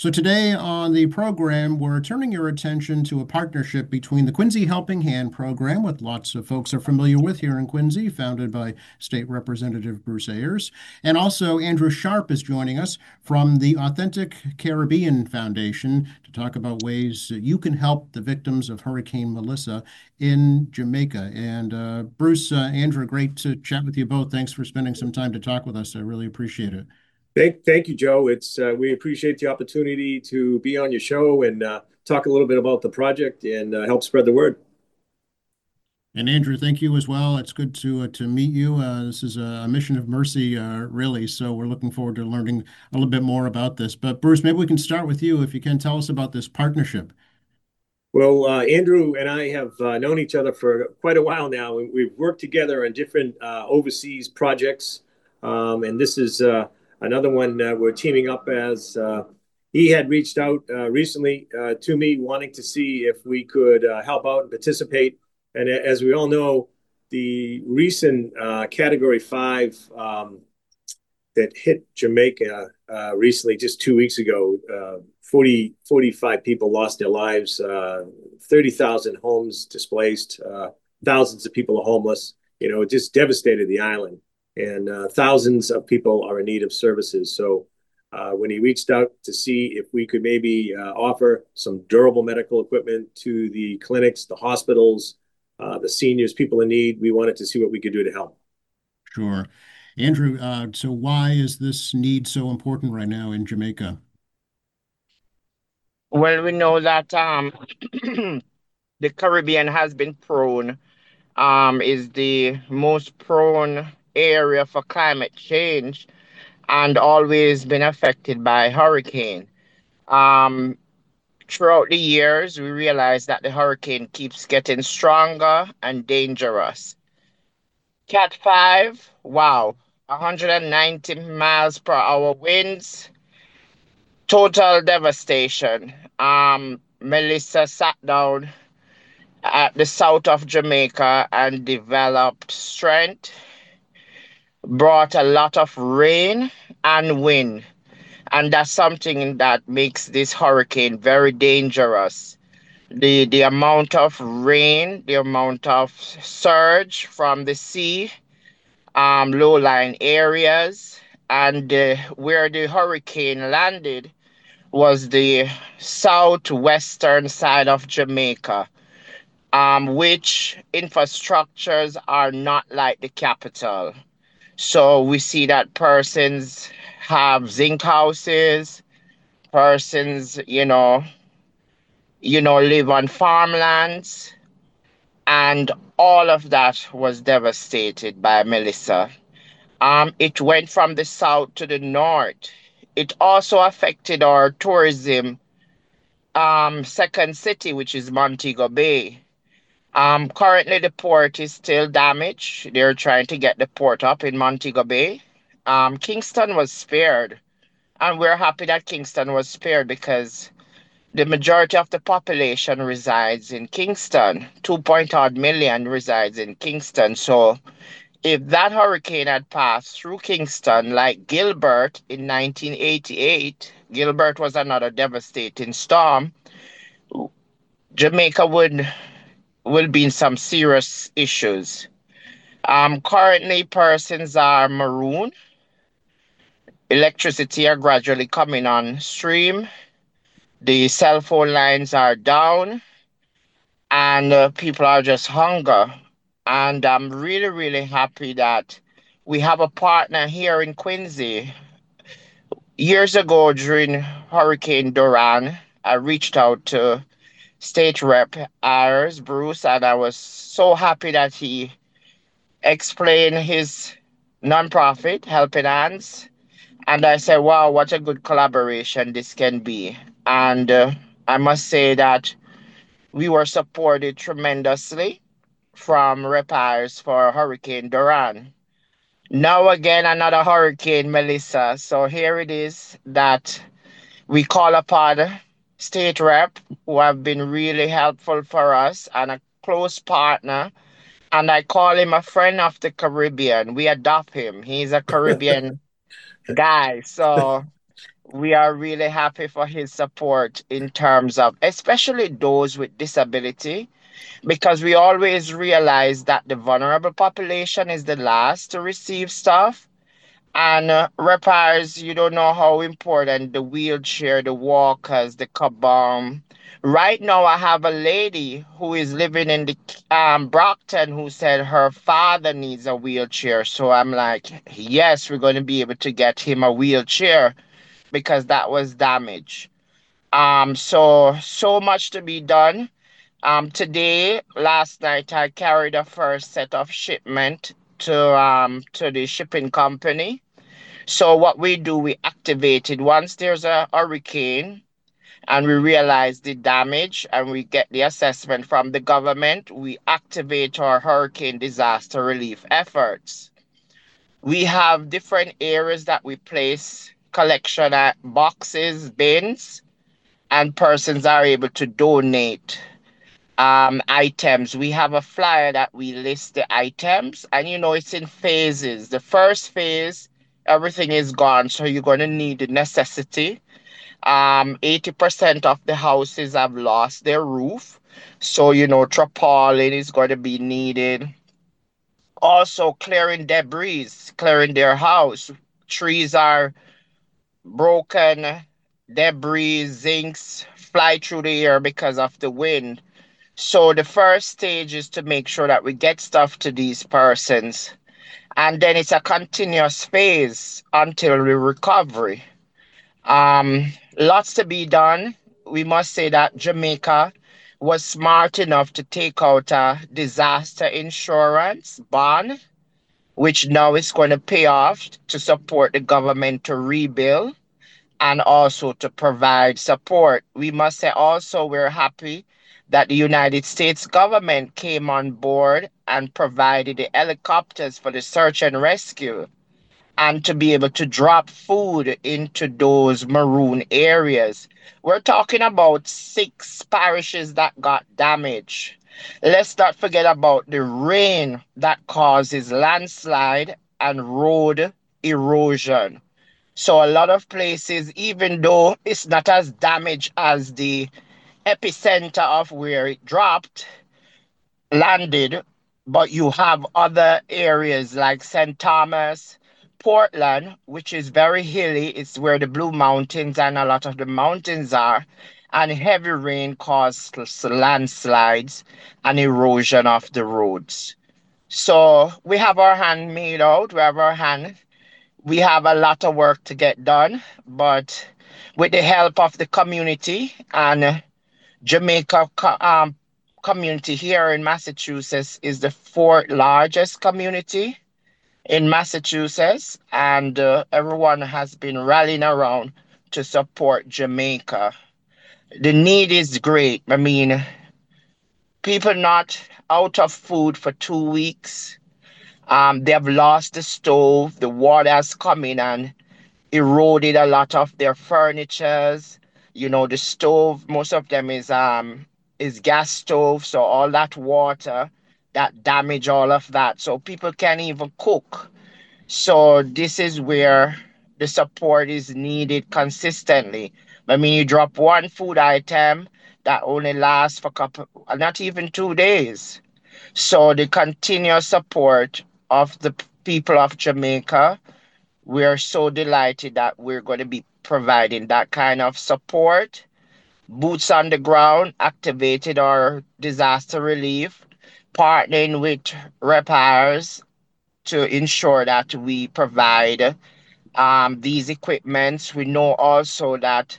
So today on the program, we're turning your attention to a partnership between the Quincy Helping Hand program, what lots of folks are familiar with here in Quincy, founded by State Representative Bruce Ayers, and also Andrew Sharp is joining us from the Authentic Caribbean Foundation to talk about ways that you can help the victims of Hurricane Melissa in Jamaica. And Bruce, Andrew, great to chat with you both. Thanks for spending some time to talk with us. I really appreciate it. Thank you, Joe. It's we appreciate the opportunity to be on your show and talk a little bit about the project and help spread the word. And Andrew, thank you as well. It's good to meet you. This is a mission of mercy, really. So we're looking forward to learning a little bit more about this. But Bruce, maybe we can start with you if you can tell us about this partnership. Well, Andrew and I have known each other for quite a while now. We've worked together on different overseas projects, and this is another one we're teaming up as. He had reached out recently to me, wanting to see if we could help out and participate. And as we all know, the recent Category 5 that hit Jamaica recently, just 2 weeks ago. 45 people lost their lives, 30,000 homes displaced, thousands of people are homeless. It just devastated the island, and thousands of people are in need of services. So when he reached out to see if we could maybe offer some durable medical equipment to the clinics, the hospitals, the seniors, people in need, we wanted to see what we could do to help. Sure. Andrew, so why is this need so important right now in Jamaica? Well, we know that the Caribbean has been prone, is the most prone area for climate change and always been affected by hurricane. Um, Throughout the years, we realize that the hurricane keeps getting stronger and dangerous. Cat 5, wow, 190 miles per hour winds, total devastation. Melissa sat down at the south of Jamaica and developed strength, brought a lot of rain and wind. And that's something that makes this hurricane very dangerous. The amount of rain, the amount of surge from the sea, low-lying areas, and where the hurricane landed was the southwestern side of Jamaica, which infrastructures are not like the capital. So we see that persons have zinc houses, persons, live on farmlands, and all of that was devastated by Melissa. It went from the south to the north. It also affected our tourism second city, which is Montego Bay. Currently the port is still damaged. They're trying to get the port up in Montego Bay. Kingston was spared, and we're happy that Kingston was spared because the majority of the population resides in Kingston. 2 point odd million resides in Kingston. So if that hurricane had passed through Kingston like Gilbert in 1988, Gilbert was another devastating storm. Jamaica would will be in some serious issues. Currently, persons are maroon. Electricity are gradually coming on stream. The cell phone lines are down, and people are just hunger. And I'm really, really happy that we have a partner here in Quincy. Years ago, during Hurricane Doran, I reached out to State Rep Ayers, Bruce, and I was so happy that he explained his nonprofit, Helping Hands. And I said, wow, what a good collaboration this can be. And I must say that we were supported tremendously from repairs for Hurricane Doran. Now again, another Hurricane Melissa. So here it is that we call upon state rep who have been really helpful for us and a close partner. And I call him a friend of the Caribbean. We adopt him. He's a Caribbean guy. So we are really happy for his support in terms of, especially those with disability, because we always realize that the vulnerable population is the last to receive stuff. And repairs, you don't know how important the wheelchair, the walkers, the kabam. Right now, I have a lady who is living in the Brockton who said her father needs a wheelchair. So I'm like, yes, we're going to be able to get him a wheelchair because that was damaged. So much to be done. Today, last night, I carried a first set of shipment to the shipping company. So what we do, we activate it once there's a hurricane and we realize the damage and we get the assessment from the government, we activate our hurricane disaster relief efforts. We have different areas that we place collection at boxes, bins, and persons are able to donate items. We have a flyer that we list the items, and it's in phases. The first phase, everything is gone, so you're going to need the necessity. 80% of the houses have lost their roof, so tarpaulin is going to be needed. Also, clearing debris, clearing their house. Trees are broken, debris, zincs fly through the air because of the wind. So the first stage is to make sure that we get stuff to these persons. And then it's a continuous phase until the recovery. Lots to be done. We must say that Jamaica was smart enough to take out a disaster insurance bond, which now is going to pay off to support the government to rebuild and also to provide support. We must say also we're happy that the United States government came on board and provided the helicopters for the search and rescue and to be able to drop food into those maroon areas. We're talking about 6 parishes that got damaged. Let's not forget about the rain that causes landslide and road erosion. So a lot of places, even though it's not as damaged as the epicenter of where it dropped, landed, but you have other areas like St. Thomas, Portland, which is very hilly. It's where the Blue Mountains and a lot of the mountains are. And heavy rain causes landslides and erosion of the roads. So we have our hand made out. We have a lot of work to get done, but with the help of the community and Jamaica community here in Massachusetts is the fourth largest community in Massachusetts, and everyone has been rallying around to support Jamaica. The need is great. I mean, people not out of food for 2 weeks. They have lost the stove. The water has come in and eroded a lot of their furnitures. The stove, most of them is gas stove, so all that water that damage all of that. So people can't even cook. So this is where the support is needed consistently. I mean, you drop one food item that only lasts for not even 2 days. So the continuous support of the people of Jamaica, we are so delighted that we're going to be providing that kind of support. Boots on the ground, activated our disaster relief, partnering with repairs to ensure that we provide these equipments. We know also that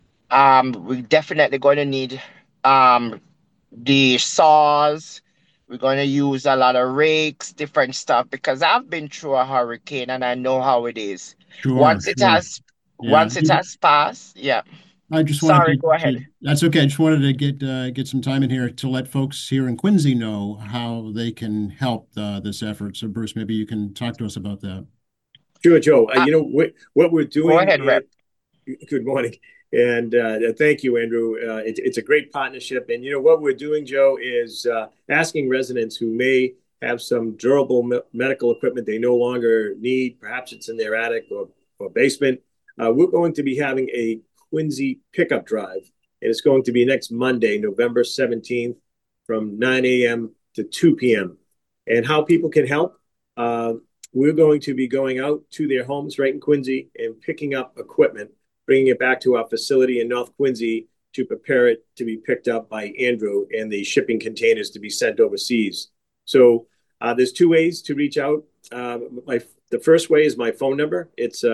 we're definitely going to need um, the saws. We're going to use a lot of rakes, different stuff, because I've been through a hurricane and I know how it is. Sure, Once it sure. has Yeah. once it has passed, yeah. I just wanted Sorry, go ahead. that's okay. I just wanted to get some time in here to let folks here in Quincy know how they can help this effort. So Bruce, maybe you can talk to us about that. Sure, Joe. Uh, What we're Go doing ahead, Rep. good morning. And thank you, Andrew. It's a great partnership. And what we're doing, Joe, is asking residents who may have some durable medical equipment they no longer need, perhaps it's in their attic or basement, we're going to be having a Quincy pickup drive, and it's going to be next Monday, November 17th, from 9 a.m. to 2 p.m. And how people can help, we're going to be going out to their homes right in Quincy and picking up equipment, bringing it back to our facility in North Quincy to prepare it to be picked up by Andrew and the shipping containers to be sent overseas. So there's two ways to reach out. The first way is my phone number. It's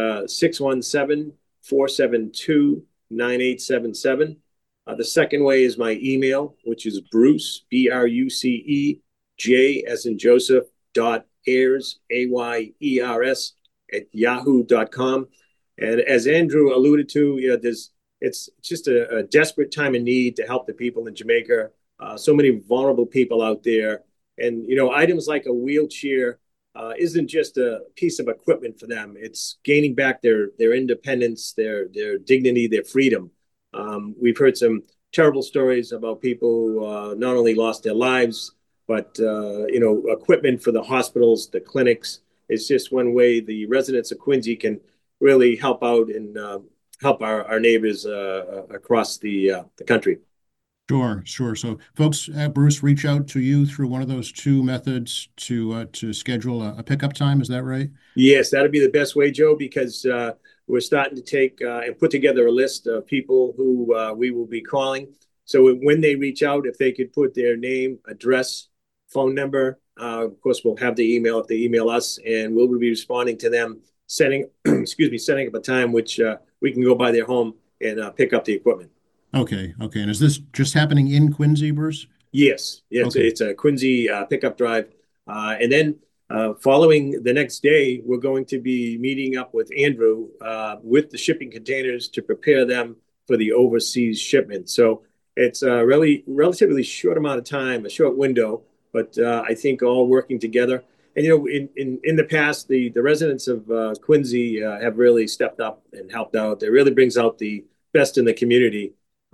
617-472-9877. The second way is my email, which is Bruce, Bruce, J as in Joseph, .ayers, AYERS, @yahoo.com. And as Andrew alluded to, it's just a desperate time of need to help the people in Jamaica. So many vulnerable people out there. And, items like a wheelchair isn't just a piece of equipment for them. It's gaining back their independence, their dignity, their freedom. We've heard some terrible stories about people who not only lost their lives, but, equipment for the hospitals, the clinics. It's just one way the residents of Quincy can really help out and help our neighbors across the country. Sure. So folks, Bruce, reach out to you through one of those two methods to schedule a pickup time. Is that right? Yes, that'd be the best way, Joe, because we're starting to take and put together a list of people who we will be calling. So when they reach out, if they could put their name, address, phone number, of course, we'll have the email if they email us, and we'll be responding to them, setting up a time which we can go by their home and pick up the equipment. Okay. And is this just happening in Quincy, Bruce? Yes. Okay. It's a Quincy pickup drive. And then following the next day, we're going to be meeting up with Andrew with the shipping containers to prepare them for the overseas shipment. So it's a really relatively short amount of time, a short window, but I think all working together. And, in the past, the residents of Quincy have really stepped up and helped out. It really brings out the best in the community.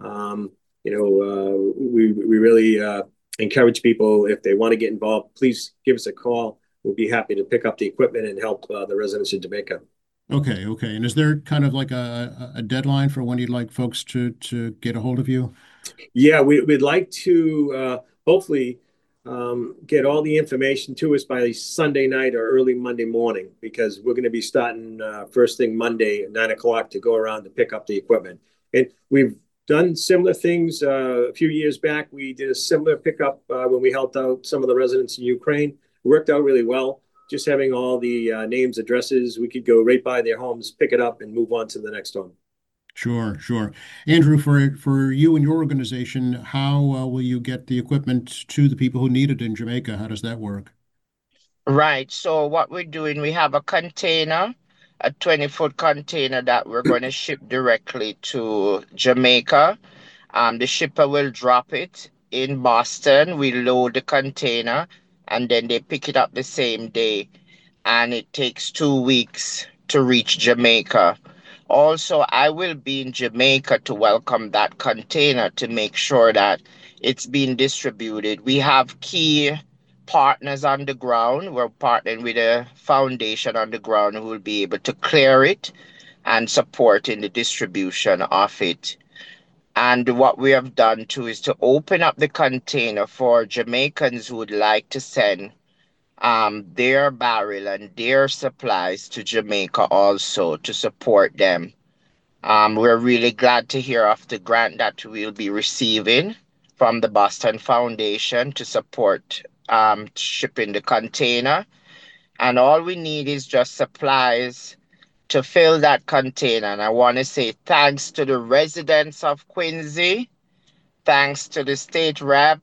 We really encourage people, if they want to get involved, please give us a call. We'll be happy to pick up the equipment and help the residents in Jamaica. Okay. And is there kind of like a deadline for when you'd like folks to get a hold of you? Yeah, we'd like to hopefully get all the information to us by Sunday night or early Monday morning, because we're going to be starting first thing Monday at 9 o'clock to go around to pick up the equipment. And we've done similar things a few years back. We did a similar pickup when we helped out some of the residents in Ukraine. It worked out really well. Just having all the names, addresses, we could go right by their homes, pick it up, and move on to the next home. Sure. Andrew, for you and your organization, how will you get the equipment to the people who need it in Jamaica? How does that work? Right. So what we're doing, we have a container, a 20-foot container that we're going to ship directly to Jamaica. The shipper will drop it in Boston. We load the container and then they pick it up the same day. And it takes 2 weeks to reach Jamaica. Also, I will be in Jamaica to welcome that container to make sure that it's being distributed. We have key partners on the ground. We're partnering with a foundation on the ground who will be able to clear it and support in the distribution of it. And what we have done too is to open up the container for Jamaicans who would like to send their barrel and their supplies to Jamaica also to support them. We're really glad to hear of the grant that we'll be receiving from the Boston Foundation to support shipping the container. And all we need is just supplies to fill that container. And I want to say thanks to the residents of Quincy, thanks to the state rep,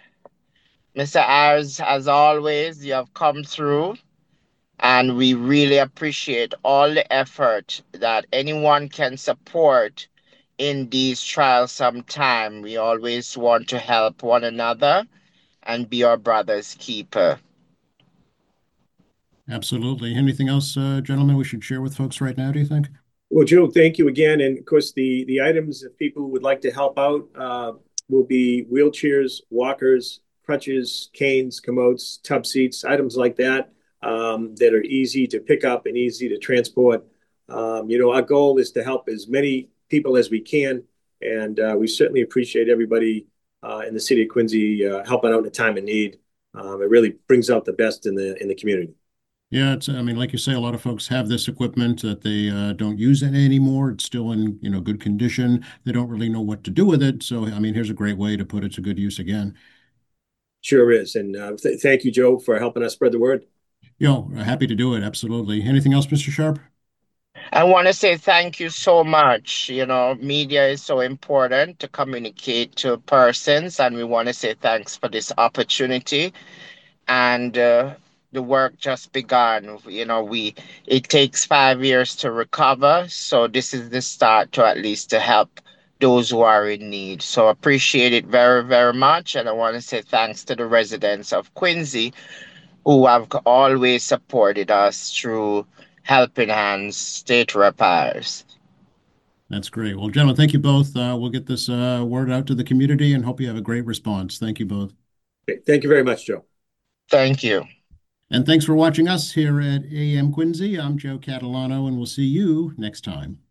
Mr. Ayers, as always, you have come through. And we really appreciate all the effort that anyone can support in these trials sometime. We always want to help one another and be our brother's keeper. Absolutely. Anything else, gentlemen, we should share with folks right now, do you think? Well, Joe, thank you again. And of course, the items, if people would like to help out, will be wheelchairs, walkers, crutches, canes, commodes, tub seats, items like that, that are easy to pick up and easy to transport. Our goal is to help as many people as we can, and we certainly appreciate everybody in the city of Quincy helping out in a time of need. It really brings out the best in the community. Yeah, I mean, like you say, a lot of folks have this equipment that they don't use it anymore. It's still in, good condition. They don't really know what to do with it. So, I mean, here's a great way to put it to good use again. Sure is. And thank you, Joe, for helping us spread the word. Happy to do it. Absolutely. Anything else, Mr. Sharp? I want to say thank you so much. Media is so important to communicate to persons, and we want to say thanks for this opportunity. And the work just begun. It takes 5 years to recover, so this is the start to at least to help those who are in need. So appreciate it very, very much, and I want to say thanks to the residents of Quincy who have always supported us through Helping Hands State Repairs. That's great. Well, gentlemen, thank you both. We'll get this word out to the community and hope you have a great response. Thank you both. Okay. Thank you very much, Joe. Thank you. And thanks for watching us here at AM Quincy. I'm Joe Catalano, and we'll see you next time.